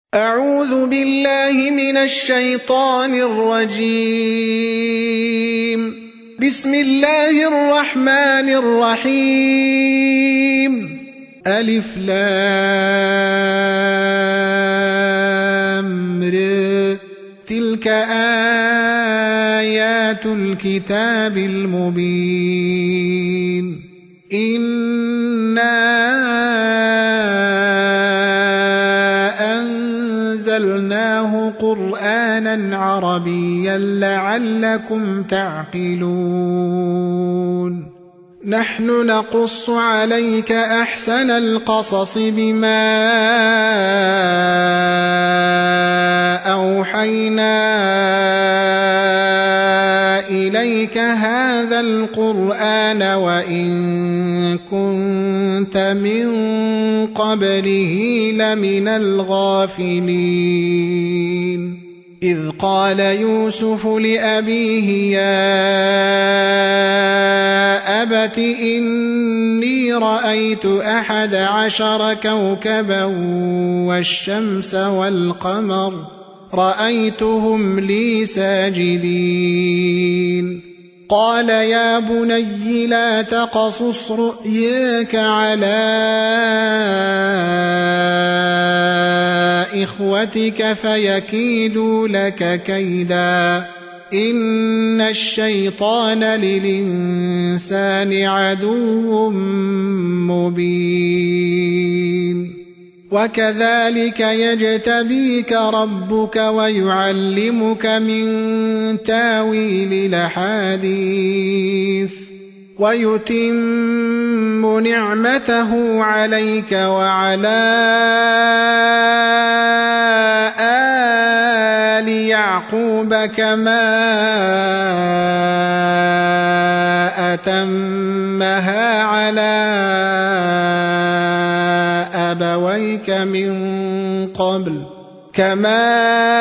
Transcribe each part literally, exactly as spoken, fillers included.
أعوذ بالله من الشيطان الرجيم. بسم الله الرحمن الرحيم. ألف لام ر. تلك آيات الكتاب المبين. إنا أنزلناه قرآنا عربيا لعلكم تعقلون. نحن نقص عليك أحسن القصص بما أوحينا إليك هذا القرآن وإن كنت من قبله لمن الغافلين. إذ قال يوسف لأبيه يا أبت إني رأيت أحد عشر كوكبا والشمس والقمر رأيتهم لي ساجدين. قال يا بني لا تقصص رؤياك على إخوتك فيكيدوا لك كيدا إن الشيطان للإنسان عدو مبين. وكذلك يجتبيك ربك ويعلمك من تاويل الأحاديث ويتم نعمته عليك وعلى آل يعقوب كما أتمها على أبويك من قبل كما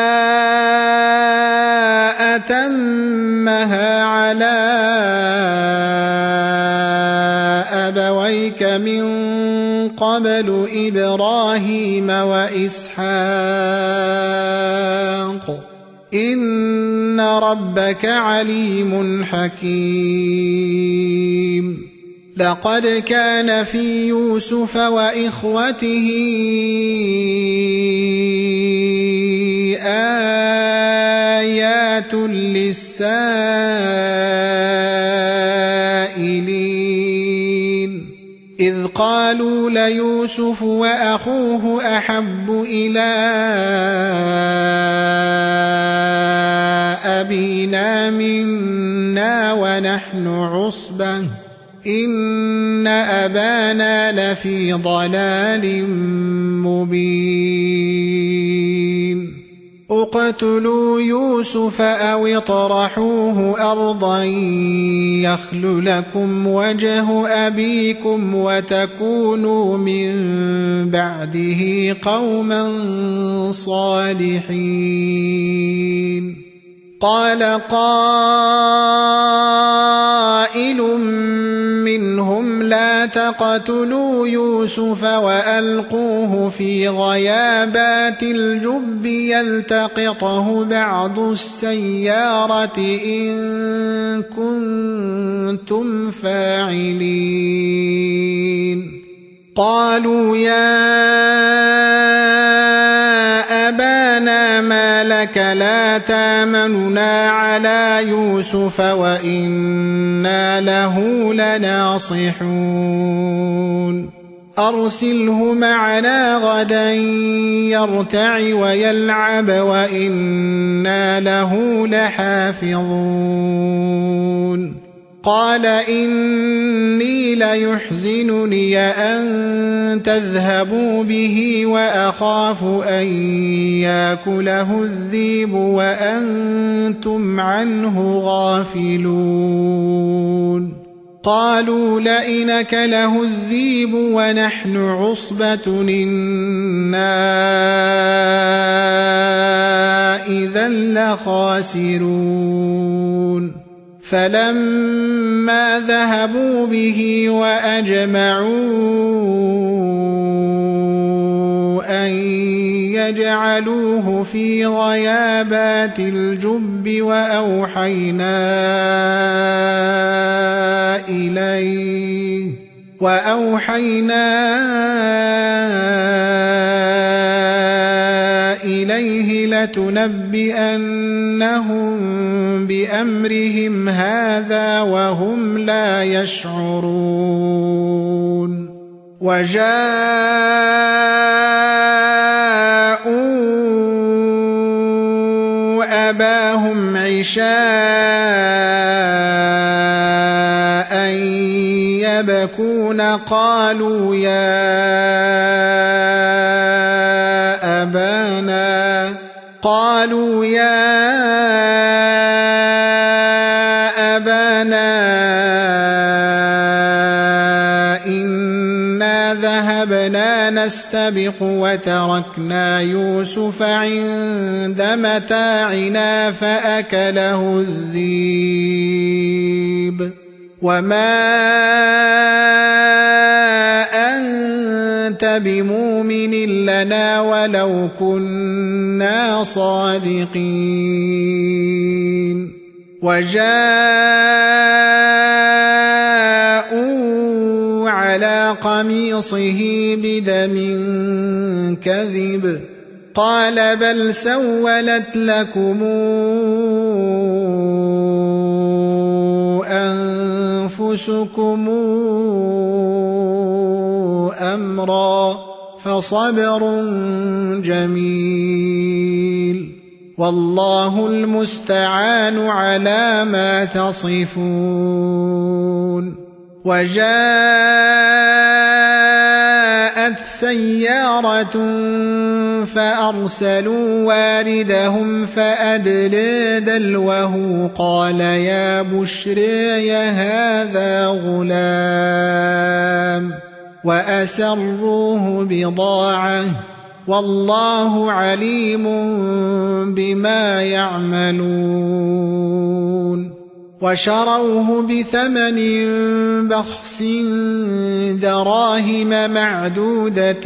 أتمها على أبويك من قبل إبراهيم وإسحاق إن ربك عليم حكيم. لقد كان في يوسف وإخوته آيات للسائلين إذ قالوا ليوسف وأخوه أحب إلى أبينا منا ونحن عصبة إن أبانا لفي ضلال مبين. اقتلوا يوسف أو اطرحوه أرضا يخل لكم وجه أبيكم وتكونوا من بعده قوما صالحين. قال قائل منهم لا تقتلوا يوسف وألقوه في غيابات الجب يلتقطه بعض السيارة إن كنتم فاعلين. قالوا يا أبانا ما لك لا تامننا على يوسف وإنا له لناصحون. أرسله معنا غدا يرتع ويلعب وإنا له لحافظون. قال إني ليحزنني أن تذهبوا به وأخاف أن يأكله الذئب وأنتم عنه غافلون. قالوا لئن أكله الذئب ونحن عصبة إنا إذا لخاسرون. فلما ذهبوا به وأجمعوا أن ليجعلوه في غيابات الجب وأوحينا إليه وأوحينا إليه لتنبئنهم بأمرهم هذا وهم لا يشعرون وجاءوا أباهم عشاء يبكون قالوا يا أبانا قالوا يا أبانا إنا ذهبنا نستبق وتركنا يوسف عند متاعنا فأكله الذئب وما أنت بمؤمن لنا ولو كنا صادقين وجاءوا على قميصه بدم كذب قال بل سولت لكم أنفسكم أمرا فصبر جميل والله المستعان على ما تصفون وجاءت سيارة فأرسلوا واردهم فأدلى دلوه قال يا بشرى هذا غلام وأسروه بضاعة والله عليم بما يعملون وشروه بثمن بخس دراهم معدودة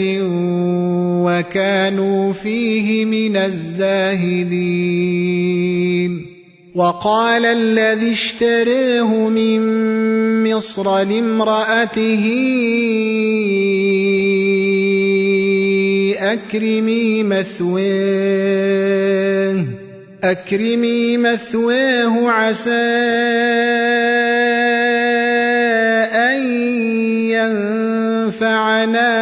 وكانوا فيه من الزاهدين وقال الذي اشتريه من مصر لامرأته أكرمي مثواه أكرمي مثواه عسى أن ينفعنا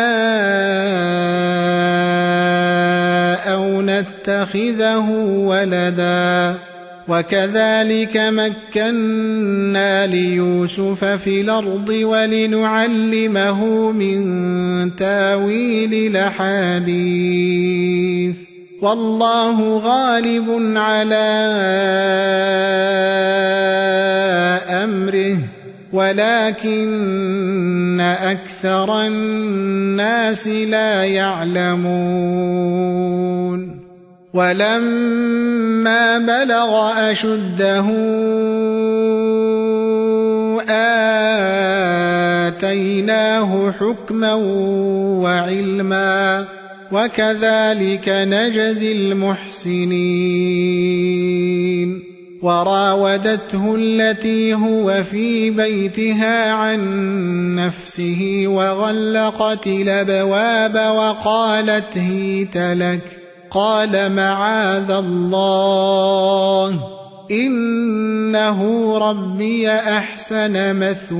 أو نتخذه ولدا وكذلك مكنا ليوسف في الأرض ولنعلمه من تاويل الأحاديث والله غالب على أمره ولكن أكثر الناس لا يعلمون ولما بلغ أشده آتيناه حكما وعلما وكذلك نجزي المحسنين وراودته التي هو في بيتها عن نفسه وغلقت الأبواب وقالت هيت لك قال معاذ الله إنه ربي أحسن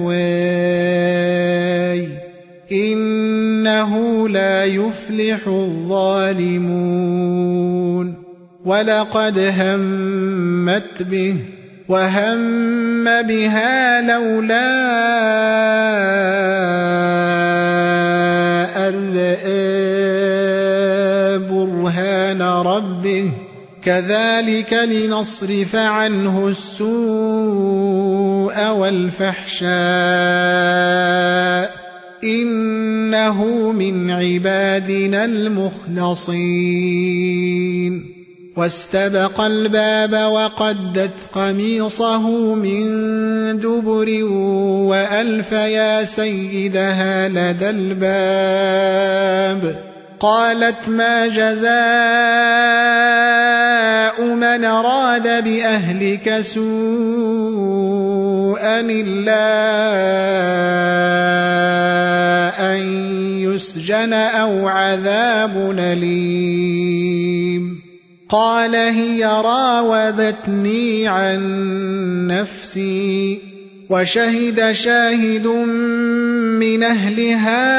مثواي إنه لا يفلح الظالمون ولقد همت به وهم بها لولا أن رأى برهان ربه كذلك لنصرف عنه السوء والفحشاء إنه من عبادنا المخلصين واستبق الباب وقدت قميصه من دبر وألف يا سيدها لدى الباب قالت ما جزاء من أراد بأهلك سوءا إلا أن يسجن أو عذاب أليم قال هي راودتني عن نفسي وشهد شاهد من أهلها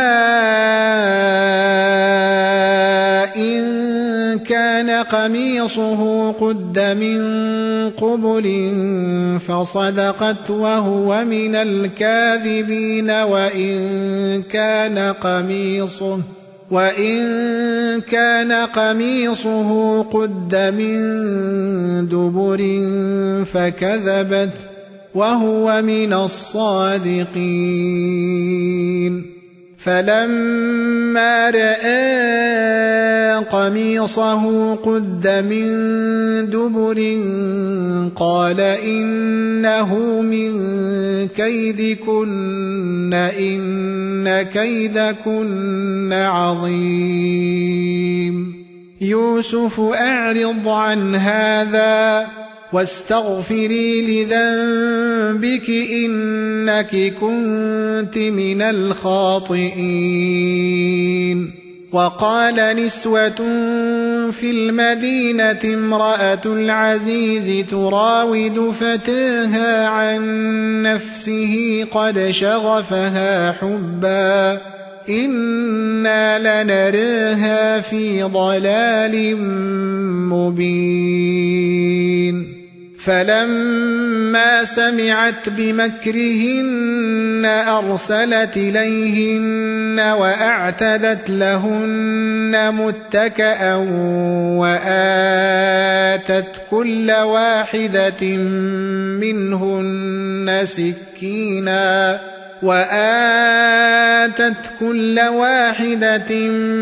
إن كان قميصه قد من قبل فصدقت وهو من الكاذبين وإن كان قميصه وإن كان قميصه قد من دبر فكذبت وهو من الصادقين فلما رأى قميصه قد من دبر قال إنه من كيدكن إن كيدكن عظيم يوسف أعرض عن هذا واستغفري لذنبك إنك كنت من الخاطئين وقال نسوة في المدينة امرأة العزيز تراود فتاها عن نفسه قد شغفها حبا إنا لنراها في ضلال مبين فلما سمعت بمكرهن أرسلت إليهن وأعتدت لهن متكأ وآتت كل واحدة منهن سكينا وآتت كل واحدة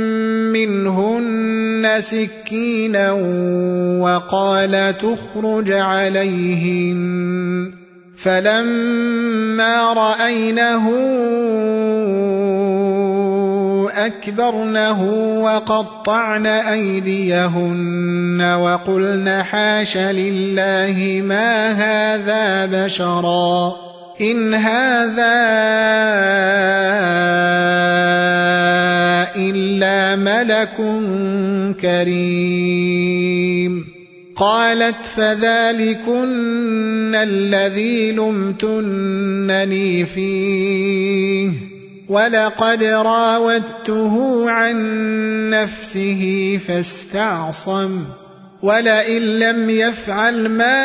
منهن سكينا وقال تخرج عليهن فلما رأينه أكبرنه وقطعن أيديهن وقلن حاش لله ما هذا بشرا إن هذا إلا ملك كريم قالت فذلكن الذي لمتنني فيه ولقد راودته عن نفسه فاستعصم ولئن لم يفعل ما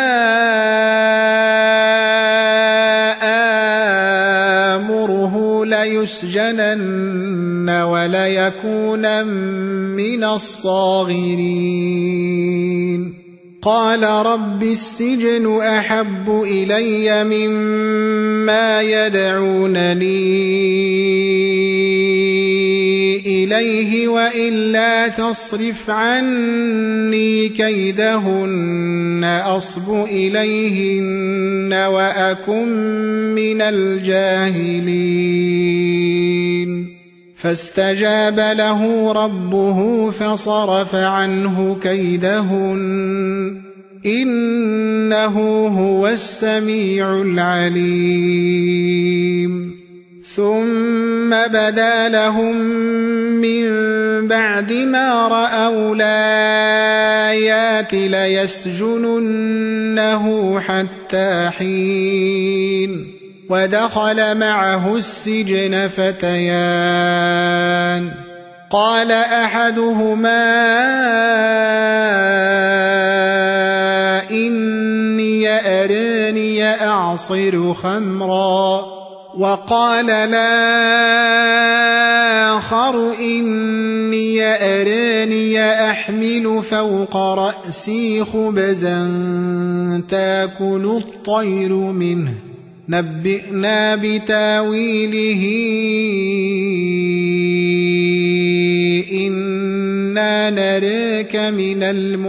آمره ليسجنن وليكون من الصاغرين قال رب السجن أحب إلي مما يدعونني إليه وإلا تصرف عني كيدهن أصب إليهن وأكن من الجاهلين فاستجاب له ربه فصرف عنه كيدهن إنه هو السميع العليم ثم بدا لهم من بعد ما رأوا الآيات ليسجننه حتى حين ودخل معه السجن فتيان قال أحدهما إني أراني أعصر خمرا وقال الآخر إني أراني أحمل فوق رأسي خبزا تأكل الطير منه نبئنا بتاويله إنا نراك من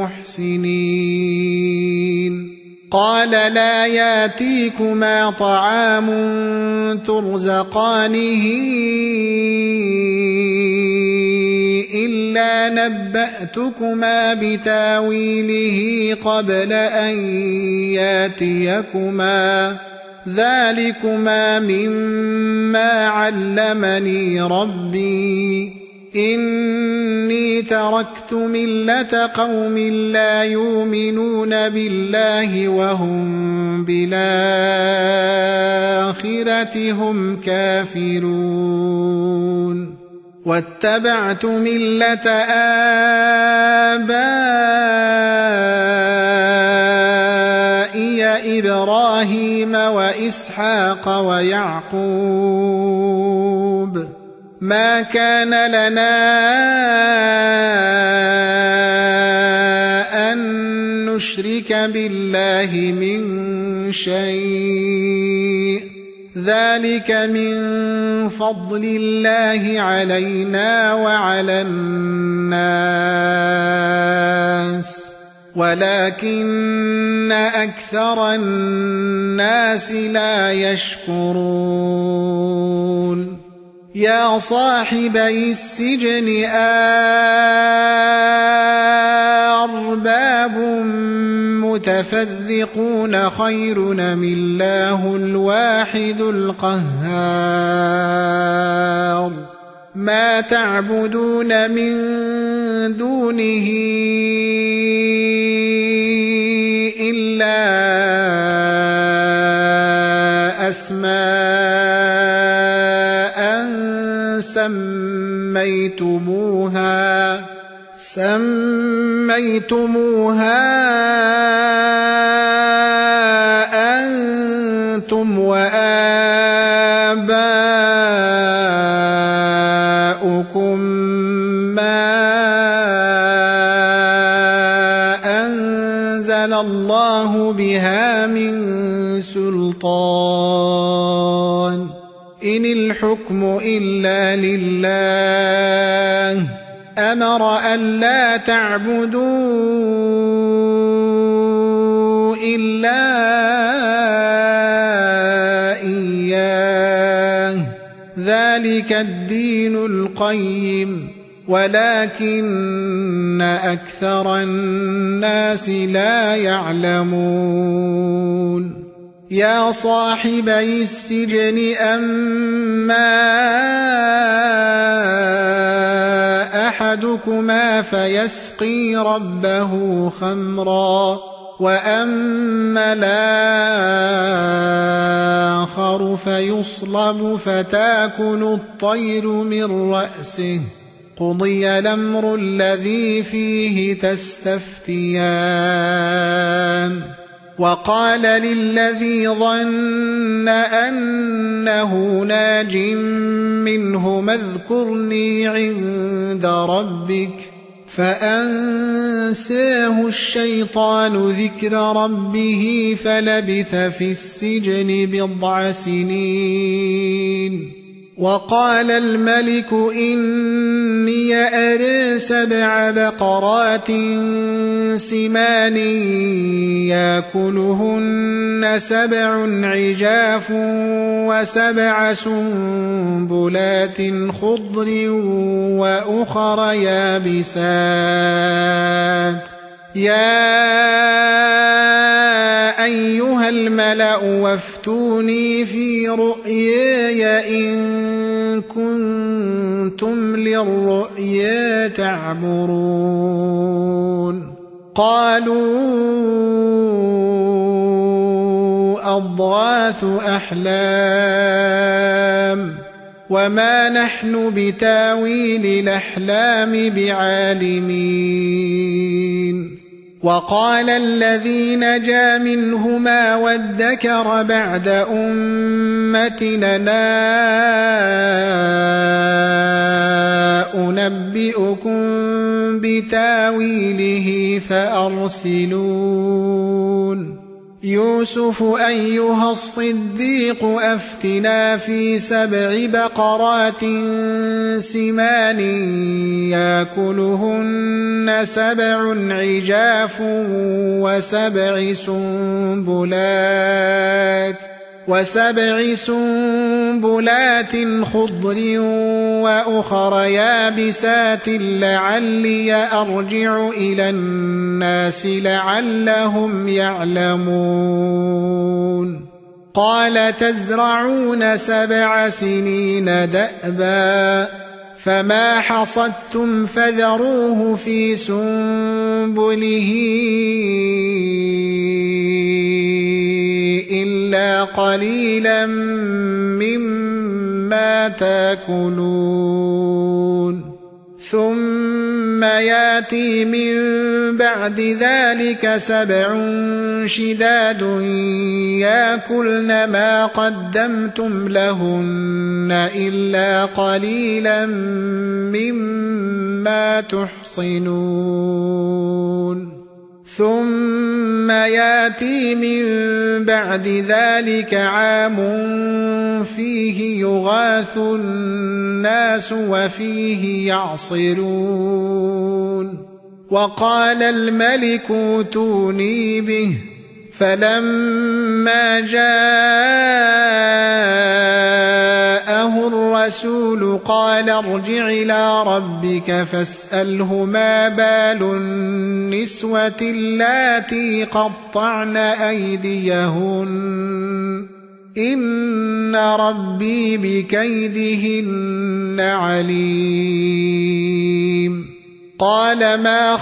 المحسنين قال لا ياتيكما طعام ترزقانه إلا نبأتكما بتاويله قبل أن ياتيكما ذلكما مما علمني ربي إني تركت ملة قوم لا يؤمنون بالله وهم بالآخرة هم كافرون واتبعت ملة آبائي إبراهيم وإسحاق ويعقوب ما كان لنا أن نشرك بالله من شيء ذلك من فضل الله علينا وعلى الناس ولكن أكثر الناس لا يشكرون يا صاحبي السجن أرباب متفرقون خير أم الله الواحد القهار ما تعبدون من دونه إلا أسماء سميتموها سميتموها أنتم وآباؤكم ما أنزل الله بها من سلطان إن الحكم إلا لله أمر ألا تعبدوا إلا إياه ذلك الدين القيم ولكن أكثر الناس لا يعلمون يا صاحبي السجن أما أحدكما فيسقي ربه خمرا وأما الآخر فيصلب فتاكل الطير من رأسه قضي الأمر الذي فيه تستفتيان وقال للذي ظن أنه ناج منه اذكرني عند ربك فأنساه الشيطان ذكر ربه فلبث في السجن بضع سنين وقال الملك إني أرى سبع بقرات سمان يأكلهن سبع عجاف وسبع سنبلات خضر وأخر يابسات يا أيها الملأ وافتوني في رؤياي إن كنتم للرؤيا تعبرون قالوا أضغاث أحلام وما نحن بتاويل الأحلام بعالمين وقال الذي نجا منهما وادكر بعد أمتنا أنبئكم بتاويله فأرسلون يوسف أيها الصديق أفتنا في سبع بقرات سمان يأكلهن سبع عجاف وسبع سنبلات وسبع سنبلات خضر وأخر يابسات لعلي أرجع إلى الناس لعلهم يعلمون قال تزرعون سبع سنين دأبا فما حصدتم فذروه في سنبله إلا قليلا مما تأكلون ثم ياتي من بعد ذلك سبع شداد ياكلن ما قدمتم لهن إلا قليلا مما تحصنون ثم ياتي من بعد ذلك عام فيه يغاث الناس وفيه يعصرون وقال الملك ائتوني به فلما جاءه الرسول قال ارجع إلى ربك فاسأله ما بال النسوة اللاتي قطعن أيديهن إن ربي بكيدهن عليم قال ما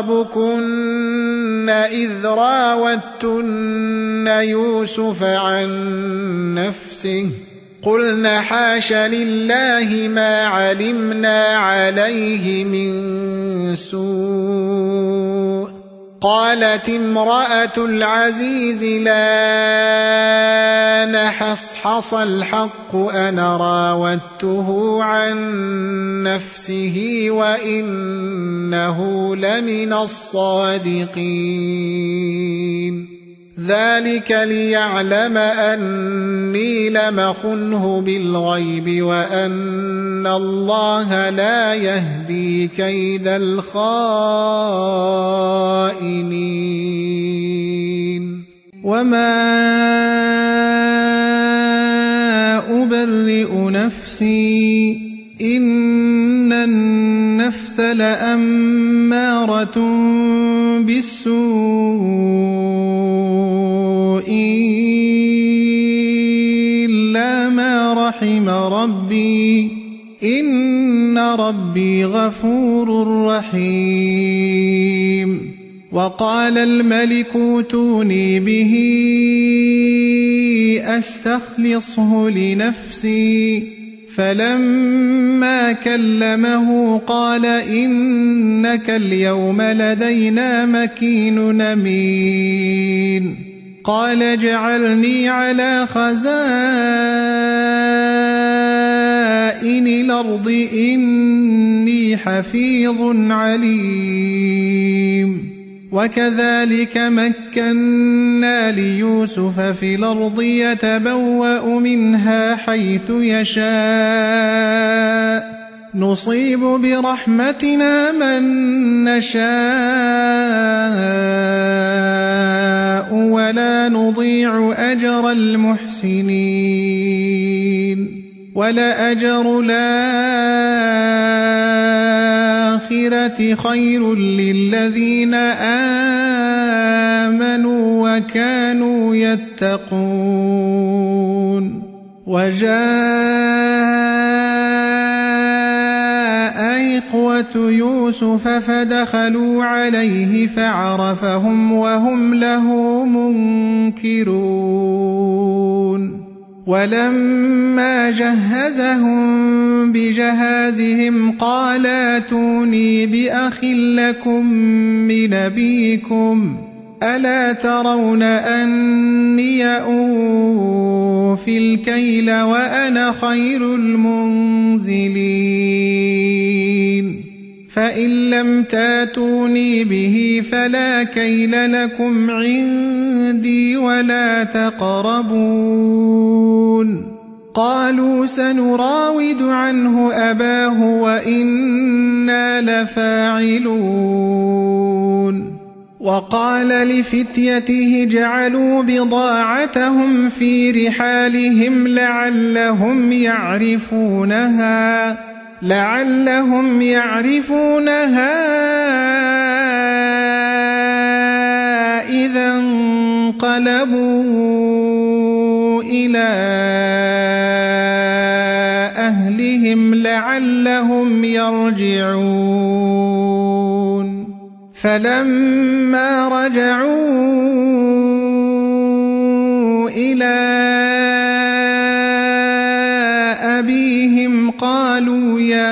خطبكن إذ راوتن يوسف عن نفسه قلنا حاش لله ما علمنا عليه من سوء قالت امرأة العزيز لا نحصحص الحق أنا راودته عن نفسه وإنه لمن الصادقين ذلك ليعلم أني لم أخنه بالغيب وأن الله لا يهدي كيد الخائنين وما أبرئ نفسي إن النفس لأمارة بالسوء إلا ما رحم ربي إن ربي غفور رحيم وقال الملك ائتوني به أستخلصه لنفسي فلما كلمه قال إنك اليوم لدينا مكين أمين قال اجعلني على خزائن الأرض إني حفيظ عليم وكذلك مكنا ليوسف في الأرض يتبوأ منها حيث يشاء نصيب برحمتنا من نشاء ولا نضيع أجر المحسنين ولأجر الآخرة خير للذين آمنوا وكانوا يتقون وجاء إخوة يوسف فدخلوا عليه فعرفهم وهم له منكرون ولما جهزهم بجهازهم قال ائتوني بأخ لكم من أبيكم ألا ترون أني أوفي الكيل وأنا خير المنزلين فإن لم تاتوني به فلا كيل لكم عندي ولا تقربون قالوا سنراود عنه أباه وإنا لفاعلون وقال لفتيته جعلوا بضاعتهم في رحالهم لعلهم يعرفونها لعلهم يعرفونها إذا انقلبوا إلى أهلهم لعلهم يرجعون فلما رجعوا إلى أبيهم قالوا يا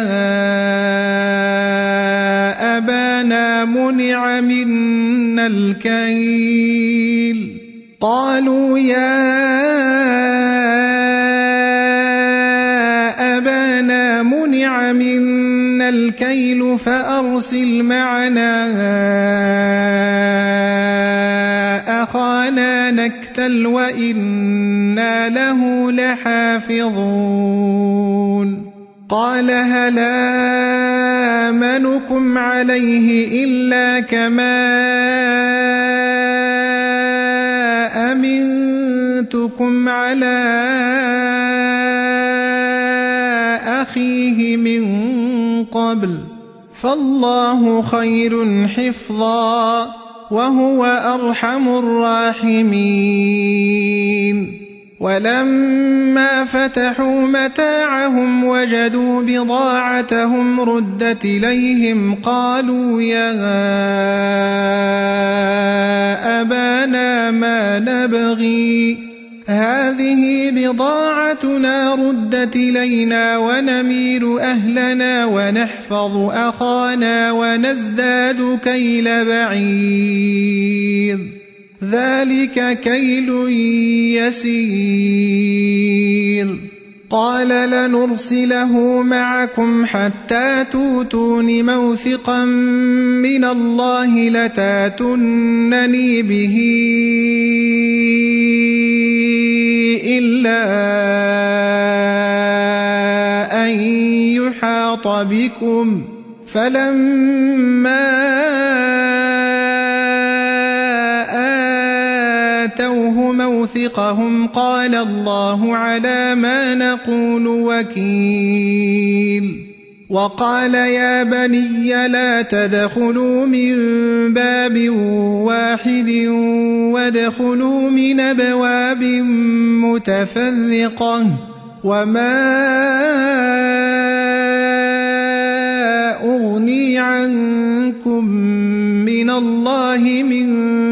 أبانا منع منا الكيل قالوا يا أبانا منع منا الكيل فأرسل معنا أخانا نكتل وإنا له لحافظون قال هل آمنكم عليه إلا كما أمنتكم على أخيه من قبل فالله خير حفظا وهو أرحم الراحمين ولما فتحوا متاعهم وجدوا بضاعتهم ردت إليهم قالوا يا أبانا ما نبغي هذه بضاعتنا ردت إلينا ونمير أهلنا ونحفظ أخانا ونزداد كيل بعير ذلك كيل يسير قال لنرسله معكم حتى توتون موثقا من الله لتاتونني به إلا أن يحاط بكم فلما آتوه موثقهم قال الله على ما نقول وكيل وقال يا بني لا تدخلوا من باب واحد وادخلوا من أبواب متفرقة وما أغني عنكم من الله من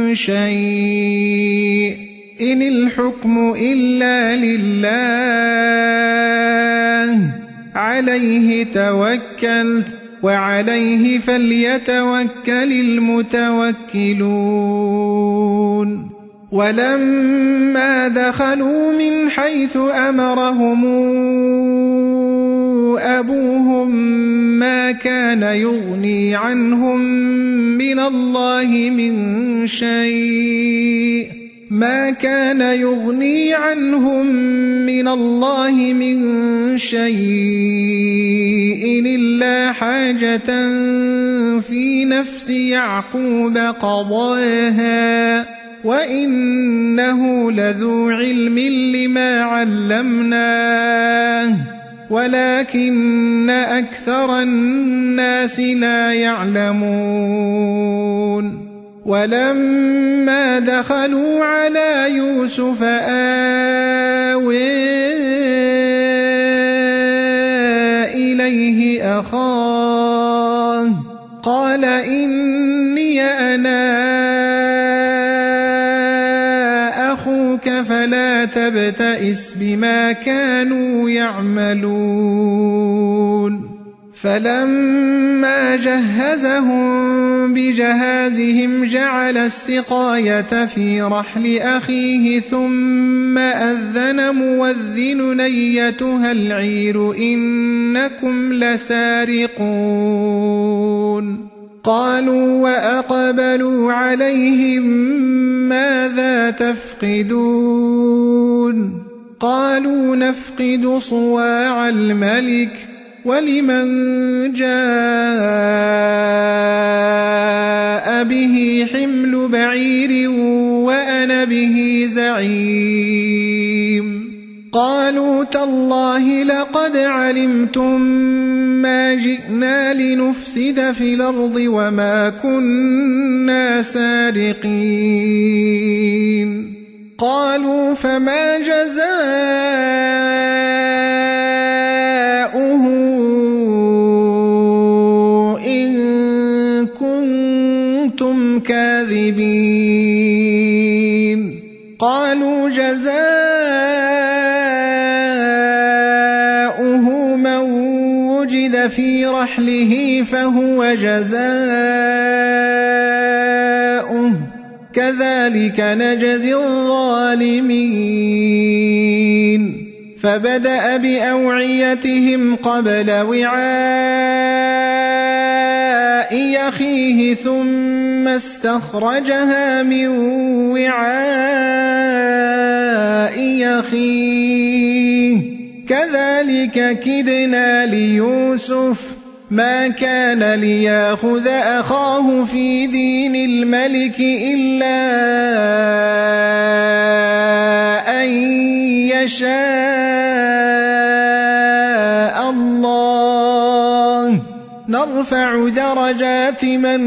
شيء إن الحكم إلا لله عليه توكلت وعليه فليتوكل المتوكلون ولما دخلوا من حيث أمرهم أبوهم ما كان يغني عنهم من الله من شيء ما كان يغني عنهم من الله من شيء إلا حاجة في نفس يعقوب قضاها وإنه لذو علم لما علمناه ولكن أكثر الناس لا يعلمون ولما دخلوا على يوسف آوى إليه أخاه قال إني أنا أخوك فلا تبتئس بما كانوا يعملون فلما جهزهم بجهازهم جعل السقاية في رحل أخيه ثم أذن مؤذن أيتها العير إنكم لسارقون قالوا وأقبلوا عليهم ماذا تفقدون قالوا نفقد صواع الملك ولمن جاء به حمل بعير وأنا به زعيم قالوا تالله لقد علمتم ما جئنا لنفسد في الأرض وما كنا سارقين قالوا فما جزاؤه إن كنتم كاذبين قالوا جزاؤه من وجد في رحله فهو جزاؤه كذلك نجزي الظالمين فبدأ بأوعيتهم قبل وعاء أخيه ثم استخرجها من وعاء أخيه كذلك كدنا ليوسف ما كان ليأخذ أخاه في دين الملك إلا أن يشاء الله نرفع درجات من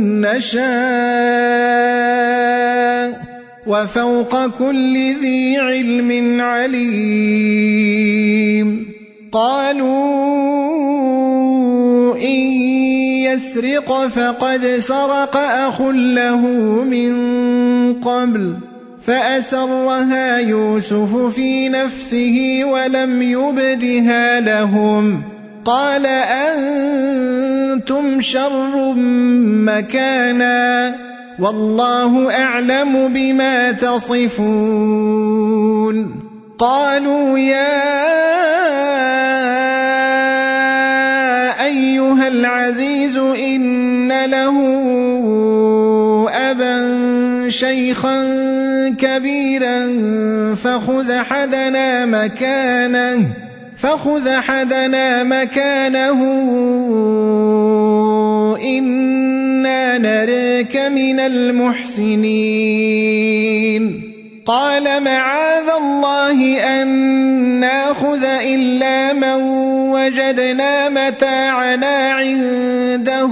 نشاء وفوق كل ذي علم عليم قالوا إن يسرق فقد سرق أخ له من قبل فأسرها يوسف في نفسه ولم يبدها لهم قال أنتم شر مكانا والله أعلم بما تصفون قالوا يا أيها العزيز إن له أبا شيخا كبيرا فخذ أحدنا مكانه فخذ أحدنا مكانه إنا نراك من المحسنين قال معاذ الله أن ناخذ إلا من وجدنا متاعنا عنده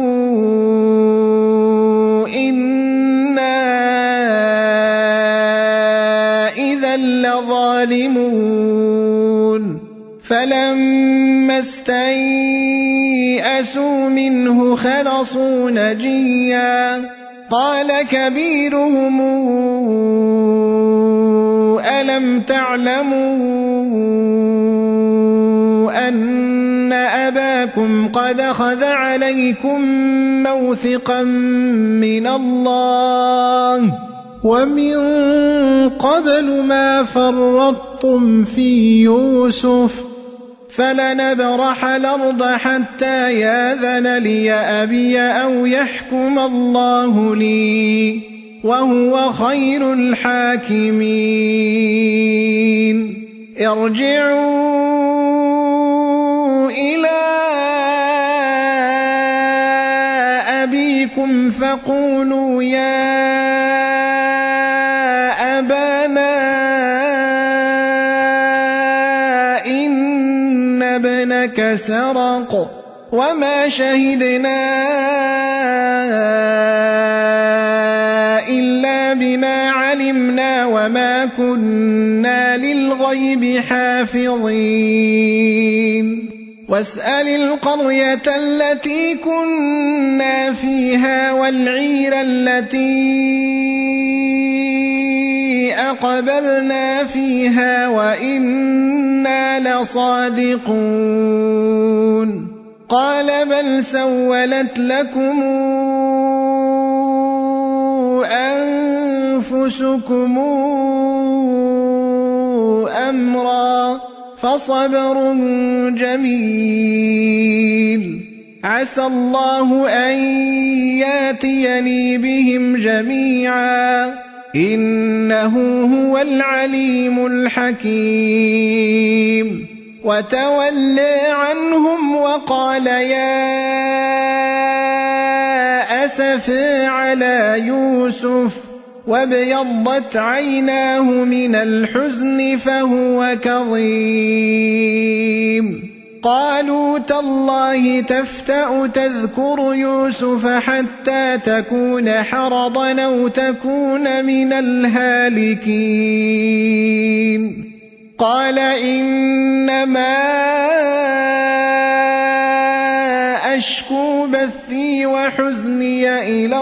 إنا إذا لظالمون فلما استيئسوا منه خلصوا نجيا قال كبيرهم ألم تعلموا أن أباكم قد أخذ عليكم موثقا من الله ومن قبل ما فرطتم في يوسف فلنبرح الأرض حتى ياذن لي أبي أو يحكم الله لي وهو خير الحاكمين ارجعوا إلى أبيكم فقولوا يا أبانا إن ابنك سرق وما شهدنا إلا بما علمنا وما كنا للغيب حافظين واسأل القرية التي كنا فيها والعير التي أقبلنا فيها وإنا لصادقون قال بل سولت لكم أنفسكم أمرا فصبر جميل عسى الله أن ياتيني بهم جميعا إنه هو العليم الحكيم وتولى عنهم وقال يا أسفا على يوسف وابيضت عيناه من الحزن فهو كظيم قالوا تالله تفتأ تذكر يوسف حتى تكون حرضا أو تكون من الهالكين قال إنما أشكو بثي وحزني إلى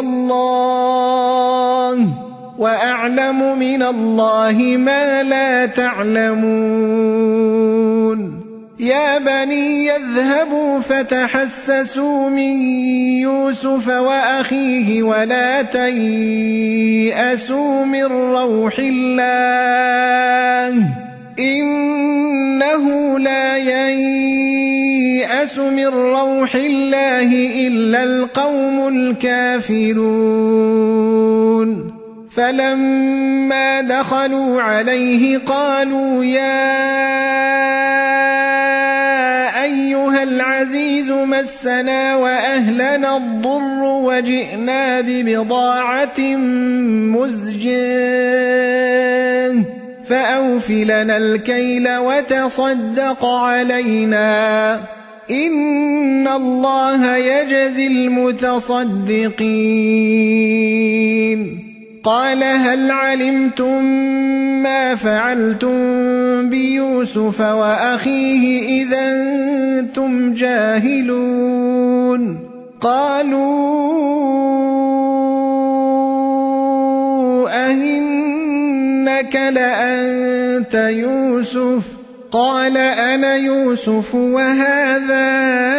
الله وأعلم من الله ما لا تعلمون يا بني يذهبوا فتحسسوا من يوسف وأخيه ولا تيأسوا من روح الله إنه لا ييأس من روح الله إلا القوم الكافرون فلما دخلوا عليه قالوا يا أيها العزيز مسنا وأهلنا الضر وجئنا ببضاعة مزجاة فأوف لنا الكيل وتصدق علينا إن الله يجزي المتصدقين قال هل علمتم ما فعلتم بيوسف وأخيه إذا أنتم جاهلون قالوا أئنك لأنت يوسف قال أنا يوسف وهذا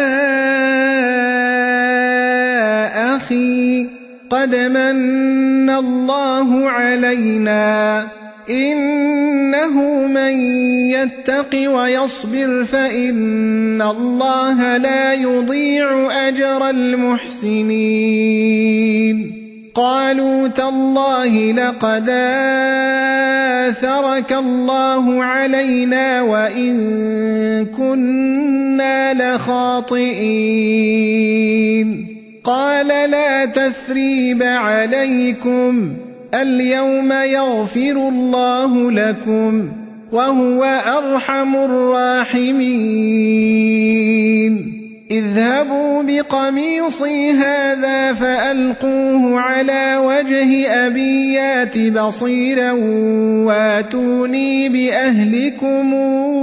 أخي قد من الله علينا إنه من يتق ويصبر فإن الله لا يضيع أجر المحسنين قالوا تالله لقد آثرك الله علينا وإن كنا لخاطئين قال لا تثريب عليكم اليوم يغفر الله لكم وهو أرحم الراحمين اذهبوا بقميصي هذا فألقوه على وجه أبي يات بصيرا واتوني بأهلكم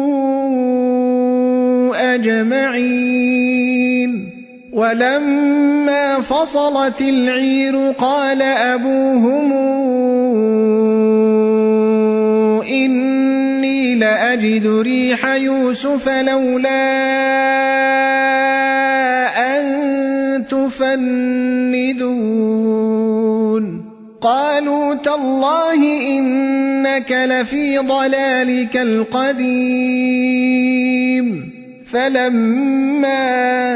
أجمعين ولما فصلت العير قال أبوهم إني لأجد ريح يوسف لولا أن تفندون قالوا تالله إنك لفي ضلالك القديم فلما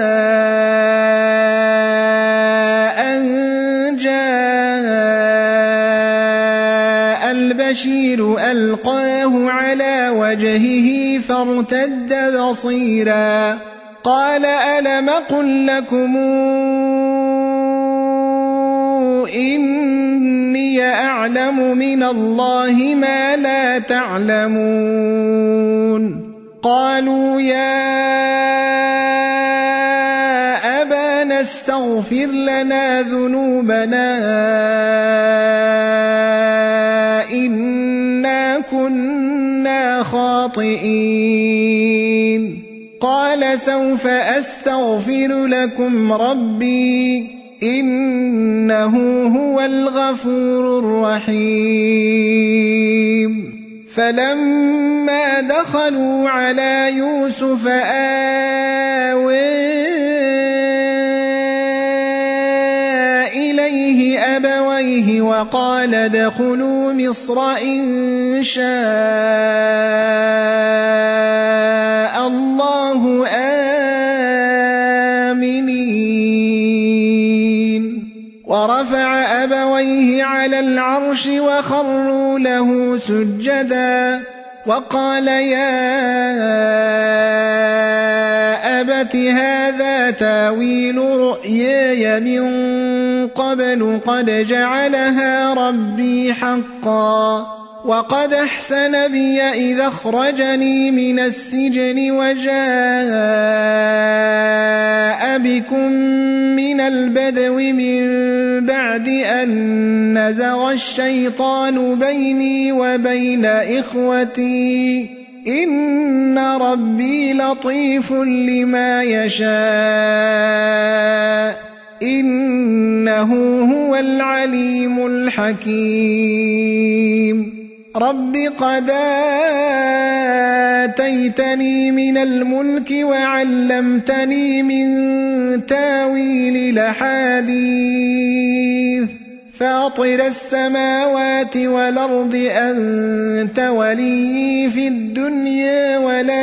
أن جاء البشير ألقاه على وجهه فارتد بصيرا قال ألم قل لكم إني أعلم من الله ما لا تعلمون قالوا يا أبانا استغفر لنا ذنوبنا إنا كنا خاطئين قال سوف أستغفر لكم ربي إنه هو الغفور الرحيم فلما دخلوا على يوسف آوى إليه أبويه وقال ادخلوا مصر إن شاء الله آمنين ورفع أبويه على العرش وخروا له سجدا وقال يا أبت هذا تاويل رؤياي من قبل قد جعلها ربي حقا وقد أحسن بي إذا أخرجني من السجن وجاء بكم من البدو من بعد أن نزغ الشيطان بيني وبين إخوتي إن ربي لطيف لما يشاء إنه هو العليم الحكيم رب قد آتيتني من الملك وعلمتني من تاويل الأحاديث فاطر السماوات والأرض أنت ولي في الدنيا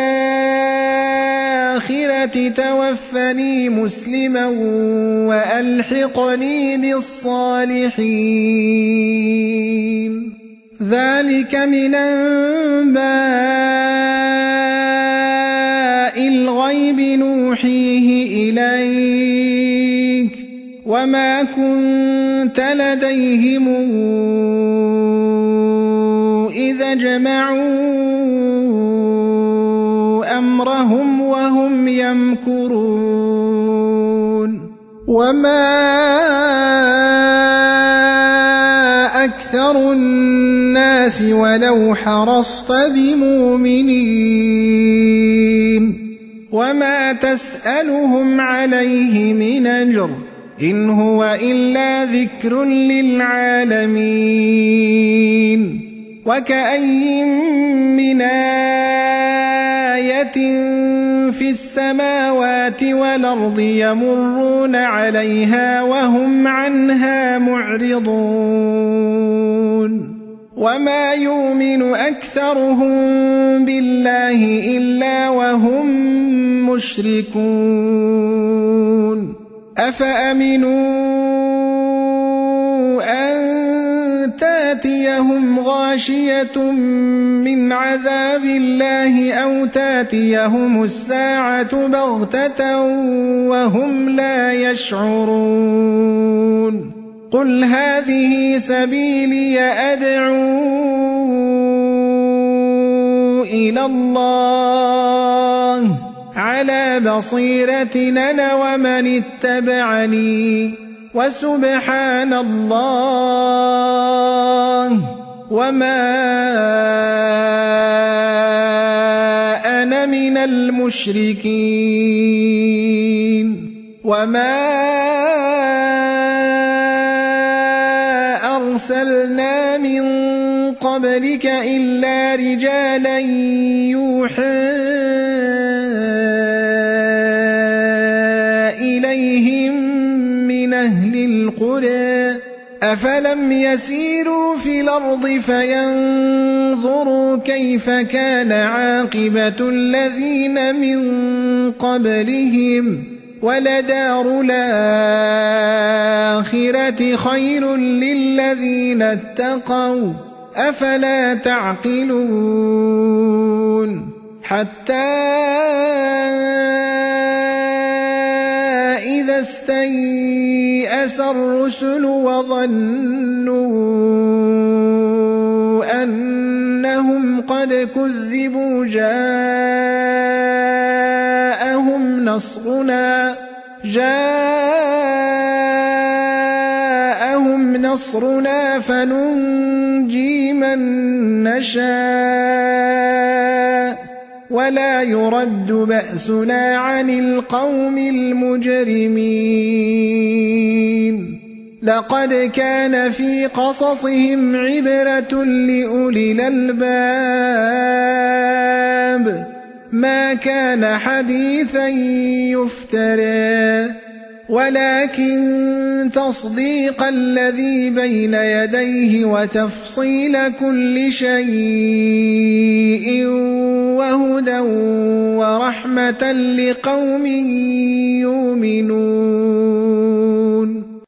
والآخرة توفني مسلما وألحقني بالصالحين ذلك من أنباء الغيب نوحيه إليك وما كنت لديهم إذا جمعوا أمرهم وهم يمكرون وما أكثر الناس ولو حرصت بمؤمنين وما تسألهم عليه من أجر إن هو إلا ذكر للعالمين وكأي من آية في السماوات والأرض يمرون عليها وهم عنها معرضون وما يؤمن أكثرهم بالله إلا وهم مشركون أفأمنوا أن تاتيهم غاشية من عذاب الله أو تاتيهم الساعة بغتة وهم لا يشعرون قل هذه سبيلي أدعو إلى الله على بصيرة أنا ومن اتبعني وسبحان الله وما أنا من المشركين وما أرسلنا من قبلك إلا رجالا يوحى إليهم من أهل القرى أفلم يسيروا في الأرض فينظروا كيف كان عاقبة الذين من قبلهم ولدار الآخرة خير للذين اتقوا أفلا تعقلون حتى إذا استيأس الرسل وظنوا أنهم قد كذبوا جاءهم نصرنا جاءهم نصرنا فننجي من نشاء ولا يرد بأسنا عن القوم المجرمين لقد كان في قصصهم عبرة لأولي الألباب ما كان حديثا يفترى ولكن تصديق الذي بين يديه وتفصيل كل شيء وهدى ورحمة لقوم يؤمنون